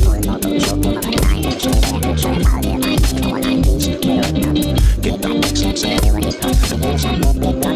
Get that mix and say, when it comes to this, I'm